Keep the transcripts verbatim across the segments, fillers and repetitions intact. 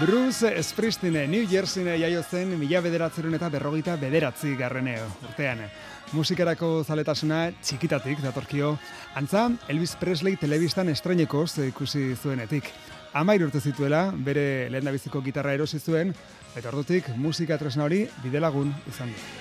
Bruce Springsteen New Jerseyn jaio zen mila bederatziehun eta berrogeita bederatzi garrene urtean. Musikarako zaletasuna txikitatik datorkio, antza Elvis Presley telebistan estreinekoz ikusi zuenetik. Hamair urte zituela, bere lehendabiziko gitarra erosi zuen, eta ordutik musika tresna hori bidelagun izan du.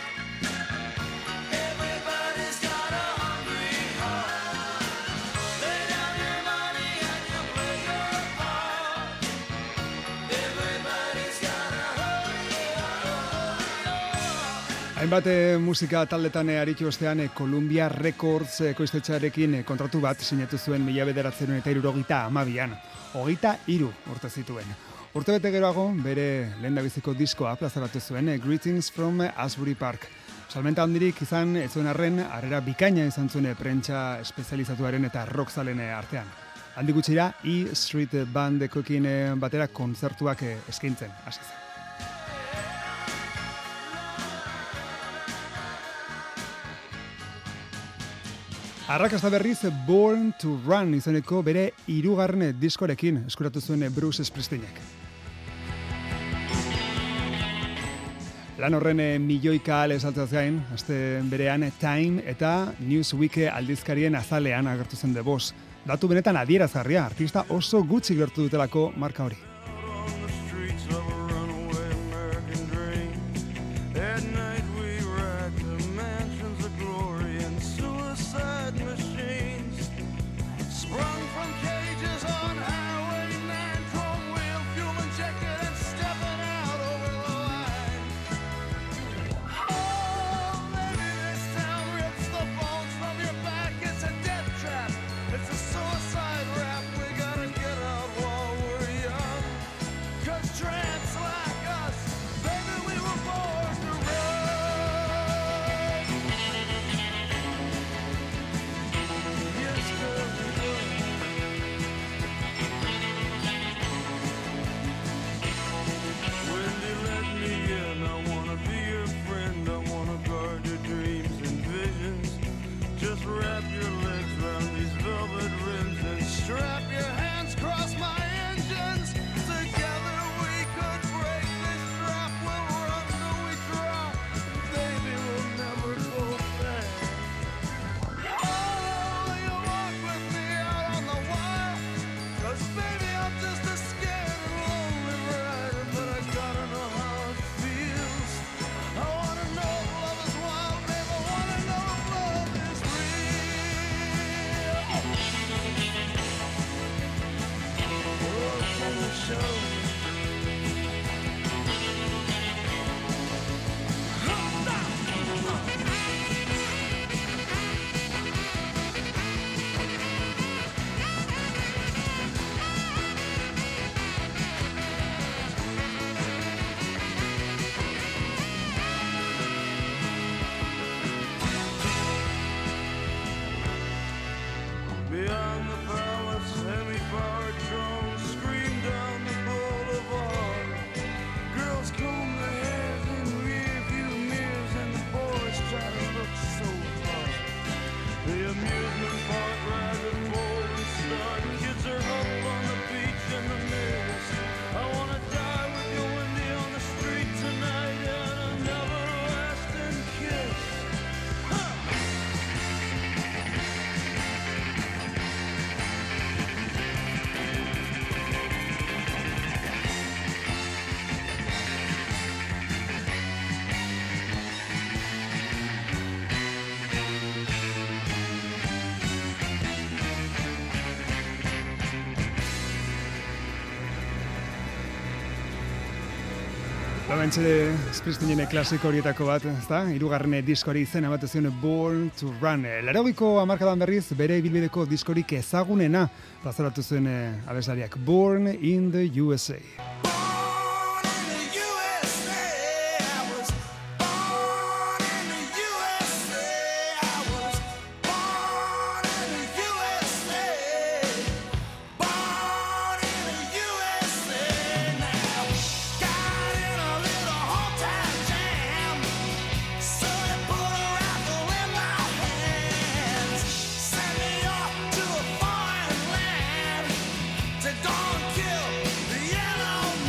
Hainbat musika taldetan aritu ostean Columbia Records ekoiztetxearekin kontratu bat sinatu zuen mila bederatziehun eta hirurogeita hamabian. Hogeita hiru urte zituen. Urtebete geroago bere lehendabiziko diskoa plazaratu zuen Greetings from Asbury Park. Salmenta handirik izan ez zuen arren, harrera bikaina izan zuen prentsa espezializatuaren eta rockzalen artean. Handik gutxira E Street Bandekoekin batera kontzertuak eskaintzen hasi zen. Arrakasta berriz Born to Run izeneko bere hirugarren diskorekin eskuratu zuen Bruce Springsteenek. Lan horren milioika ale saltzeaz gain, aste berean Time eta Newsweek aldizkarien azalean agertu zen The Boss. Datu benetan adierazgarria, artista oso gutxi gertu dutelako marka hori. Lamentxe Springsteenen klasiko horietako bat, ezta? Hirugarren diskori izena bat zion Born to Run. Laurogiko hamarkadan berriz bere ibilbideko diskorik ezagunena plazaratu zuen abeslariak Born in the U S A. Don't kill the yellow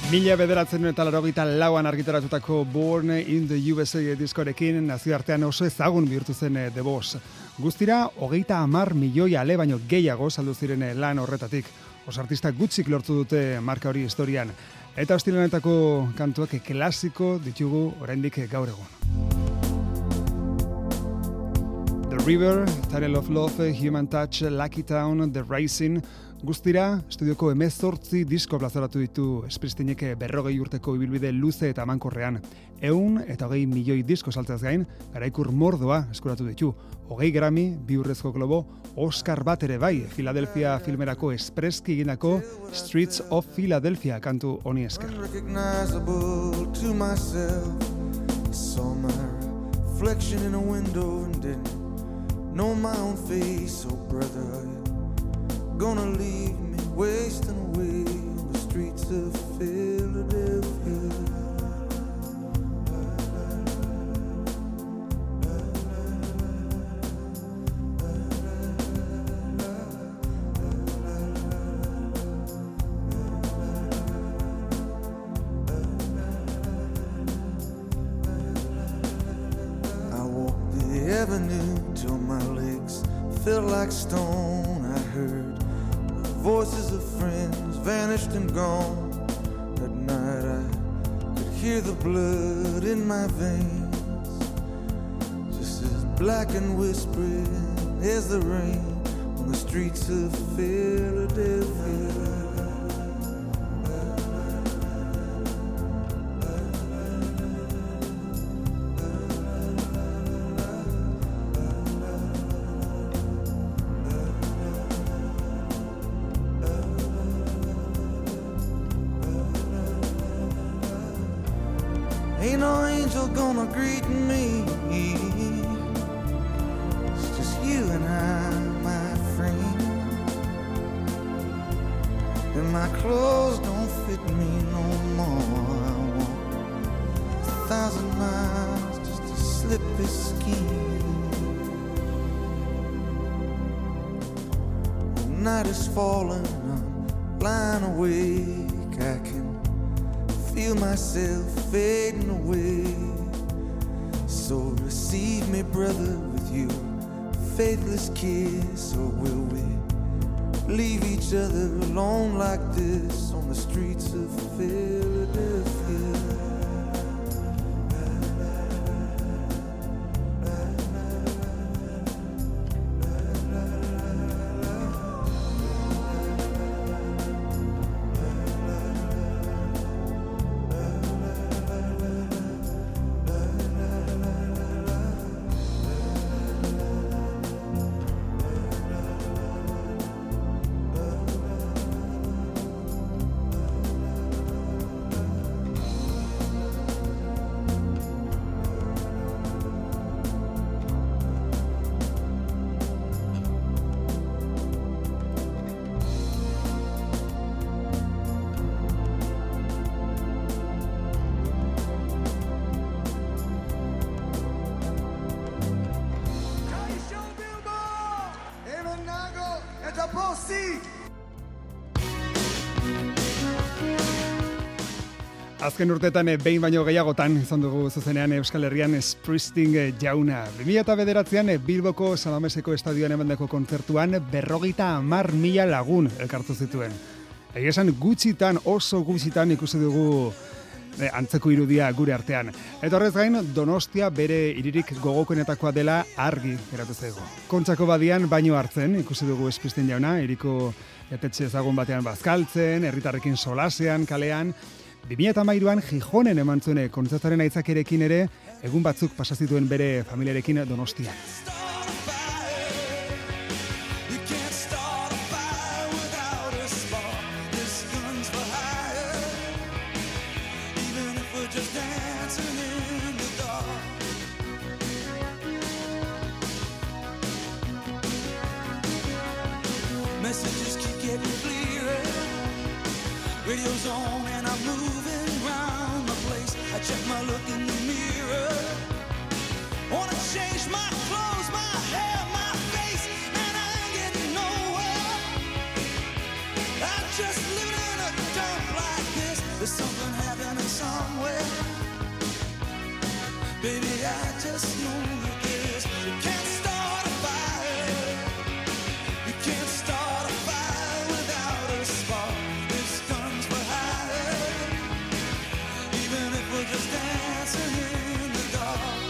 Mila bederatzen eta larogeita lauan argitaratutako Born in the U S A diskorekin nazioartean oso ezagun bihurtu zen The Boss. Guztira, hogeita hamar milioi ale baino gehiago saldu ziren lan horretatik. Oso artista gutxik lortu dute marka hori historian. Eta ostilanetako kantuak klasiko ditugu oraindik gaur egun. The River, Tunnel of Love, Human Touch, Lucky Town, The Rising. Guztira, estudioko emezortzi disko plazaratu ditu Springsteenek berrogei urteko ibilbide luze eta mankorrean. Eun eta hogei milioi disko saltzeaz gain, garaikur mordoa eskuratu ditu. Hogei Grammy, bi urrezko globo, Oscar bat ere bai, Philadelphia filmerako espreski egindako Streets of Philadelphia kantu honi esker. Unrecognizable to myself, I saw my reflection in a window and didn't know my own face, oh brother. Gonna leave me wasting away on the streets of Philadelphia. I walked the avenue till my legs felt like stone. I heard voices of friends vanished and gone. At night I could hear the blood in my veins, just as black and whispering as the rain on the streets of Philadelphia. Ain't no angel gonna greet me. It's just you and I, my friend. And my clothes don't fit me no more. I walk a thousand miles just to slip this skin. The night is falling, I'm lying awake. I can feel myself fading away. So receive me, brother, with your faithless kiss. Or will we leave each other alone like this on the streets of Philadelphia? Azken urtetan behin baino gehiagotan izan dugu zuzenean Euskal Herrian Springsteen jauna. bi mila bederatzian Bilboko San Mameseko estadioan emandako kontzertuan berrogeita hamar mila lagun elkartu zituen. Egia esan gutxitan, oso gutxitan ikusi dugu eh, antzeko irudia gure artean. Eta horrez gain, Donostia bere hiririk gogokoenetakoa dela argi geratu zaigu. Kontxako badian baino hartzen ikusi dugu Springsteen jauna, hiriko etetxe ezagun batean bazkaltzen, herritarrekin solasean, kalean. bi mila hamairuan Gijonen eman zuen kontzertaren aitzakerekin ere, egun batzuk pasa zituen bere familiarekin Donostian. Messages keep getting clearer. Radio's on and I'm moving around the place. I check my look in the mirror. Wanna change my clothes, my hair, my face, and I ain't getting nowhere. I'm just living in a dump like this. There's something I just know that this, you can't start a fire. You can't start a fire without a spark. This gun's for hire. Even if we're just dancing in the dark.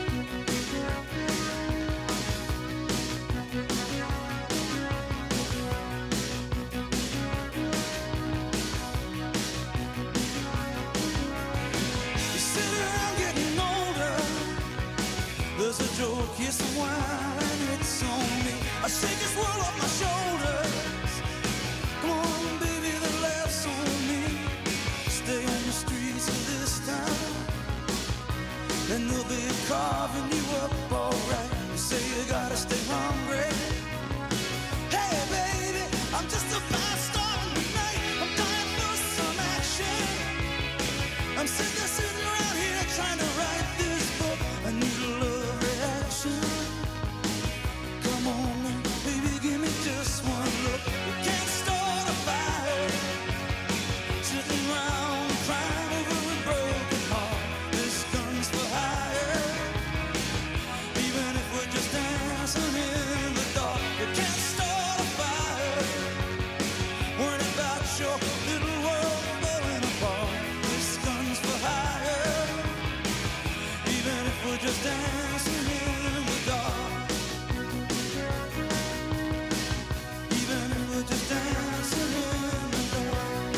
You sit around getting older. There's a joke, here's some wine, it's on me. I shake this world off my shoulders. Come on, baby, the laughs on me. Stay on the streets of this town, and they'll be carving you up alright. You say you gotta stay hungry. Hey, baby, I'm just a fast star tonight. I'm dying for some action. I'm sick of sitting around here trying to write this book. I need a love reaction. Come on, now, baby, give me just one look. You can't start a fire sitting around crying over a broken heart. This gun's for hire. Even if we're just dancing in the dark, you can't start a fire. Worrying about your little world falling apart. This gun's for hire. Even if we're just dancing in the dark. Even if we're just dancing in the dark.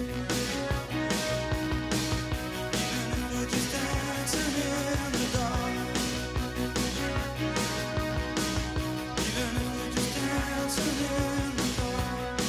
Even if we're just dancing in the dark. Even if we're just dancing in the dark.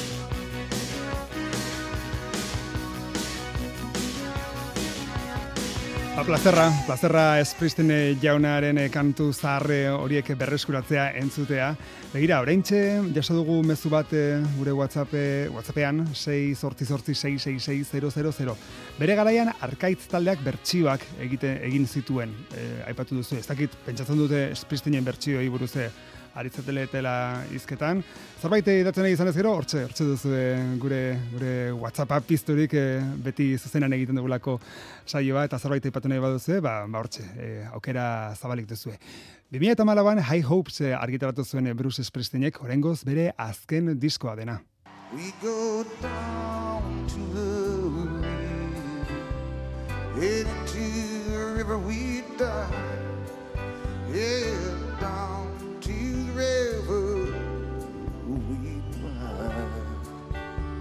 Ba, plazerra, plazerra Springsteen jaunaren kantu zaharre horiek berreskuratzea entzutea. Begira, oraintxe jaso dugu mezu bat eh, gure WhatsApp, WhatsAppean sei zortzi zortzi sei sei sei zero zero zero. Bere garaian Arkaitz taldeak bertsioak egite egin zituen. Eh, aipatu duzu, ez dakit pentsatzen dute Springsteenen bertsioi buruz eh, aritzeteletela hizketan. Zerbait idatzen nahi izan ez gero, hortxe, hortxe duzu eh, gure, gure WhatsAppa pizturik eh, beti zuzenan egiten dugulako saioa, eta zerbait aipatu nahi baduzu, ba, ba hortxe, eh, aukera zabalik duzue. bi mila hamalauan High Hopes eh, argitaratu zuen Bruce Springsteenek, oraingoz bere azken diskoa dena. We go down to the river, heading to the river we die. Yeah, down to the river we ride.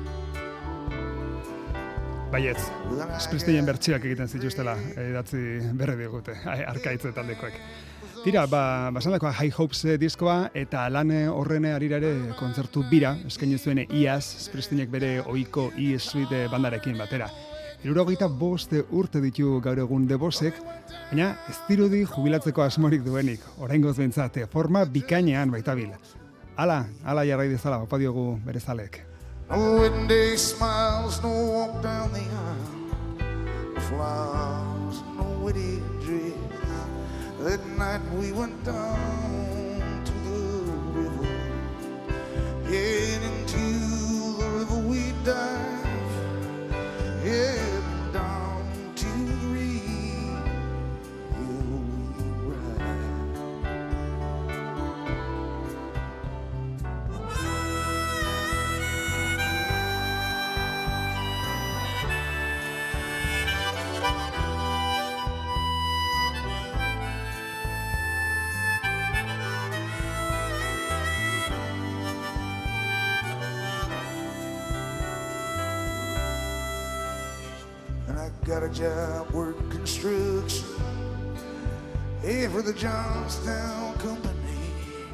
Baietz, Springsteenen bertsioak egiten zituztela idatzi berri digute, Arkaitz taldekoek. Tira, ba, basandakoa High Hopes diskoa, eta lan horren harira ere kontzertu bira, eskaini zuen iaz, Springsteenek bere ohiko E Street bandarekin batera. Hirurogeita bost urte ditu gaur egun The Bossek, baina ez dirudi jubilatzeko asmorik duenik, oraingoz behintzat, forma bikainean baitabil. Hala, hala jarrai dezala, opa diogu bere zalek. No wedding day smiles, no walk down the aisle, flowers, no witty dress. That night we went down to the river, heading to the river we dive, heading down to the river we ride. Got a job working construction, hey, for the Johnstown Company.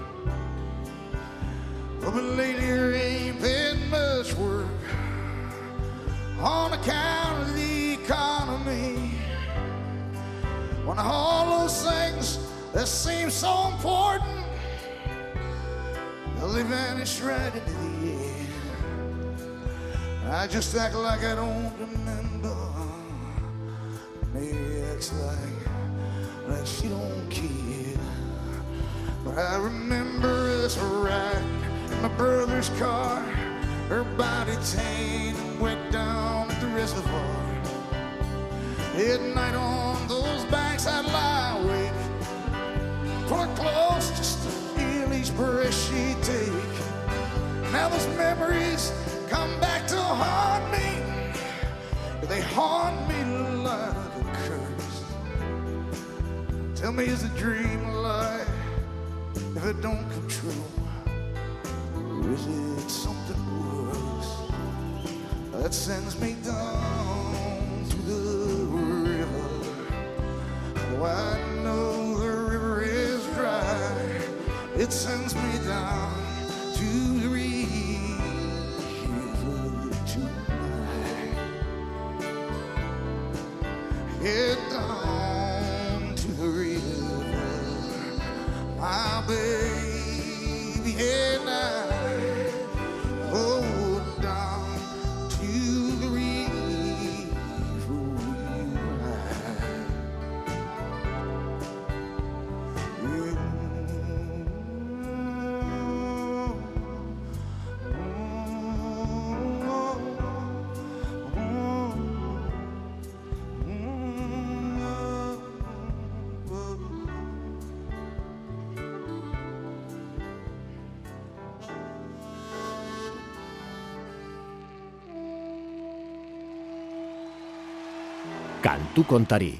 Oh, but lately there ain't been much work on account of the economy. When all those things that seem so important, well, they vanish right into the air. I just act like I don't remember. Maybe acts like, like she don't care. But I remember us riding in my brother's car, her body tan and went down at the reservoir. At night on those banks I'd lie awake, these memories come back to haunt me. They haunt me like a curse. Tell me, is a dream a lie if it don't come true? Or is it something worse that sends me down to the river? Oh, I know the river is dry. It sends me down to the river tonight. Head down to the river, my baby, head down. Oh, down to the river tonight. Kantu kontari